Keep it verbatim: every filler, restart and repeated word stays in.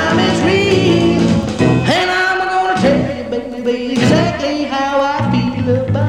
time is real. And I'm gonna tell you, baby, exactly how I feel about